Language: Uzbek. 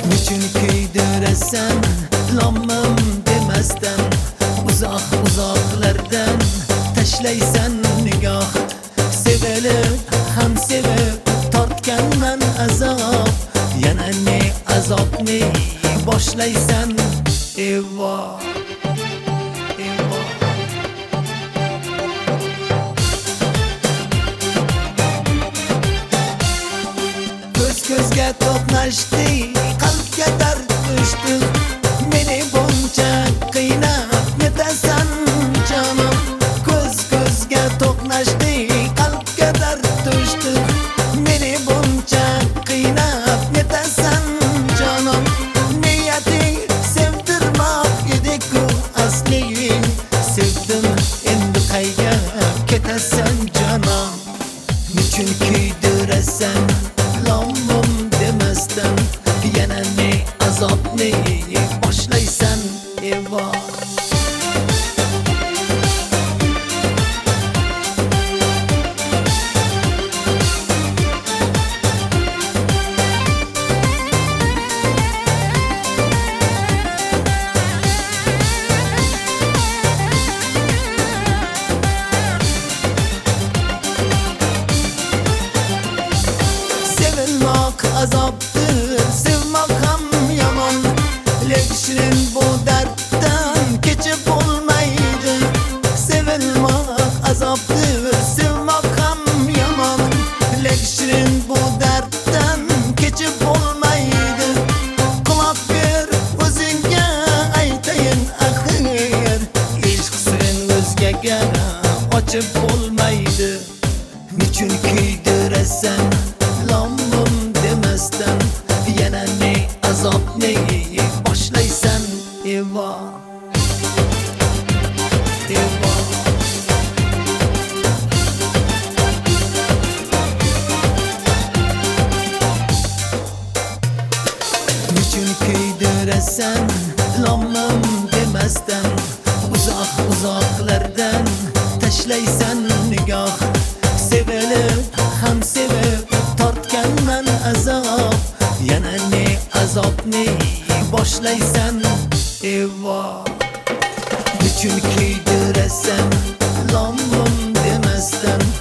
Nechun kuydirassan lomim demasdan, uzoqlardan tashlaysan nigoh. Sevilib ham sevib tortganman azob, yana ne azobni boshlaysan. Evoh ko'zga to'qnashdi, qalbga dard tushdi. Meni buncha qiynab netasan jonim. Ko'zga to'qnashdi, qalbga dard tushdi. Meni buncha qiynab netasan jonim. Niyating sevdirmoq edi-ku asli. Sevdim, endi qayga ketasan jonim. Nechun kuydirasan lomim demasdan, yana ne azobni boshlaysan. Evoh azobdir, sevmak ham yomon. Lekin bu darddan kechib bo'lmaydi. Sevilmak azobdir, sevmak ham yomon. Lekin bu darddan kechib bo'lmaydi. Quloq ber, o'zingga aytayin axir. Ishq sen o'zgaga ochib bo'lmaydi. Nechun kuydirasan lomim demasdan, yana ne azobni boshlaysan. Evoh nechun kuydirasan lomim demasdan, uzoqlardan tashlaysan nigoh. Sevilib ham sevib tortganman azob, yana ne azobni boshlaysan. Evoh nechun kuydirasan lomim demasdan,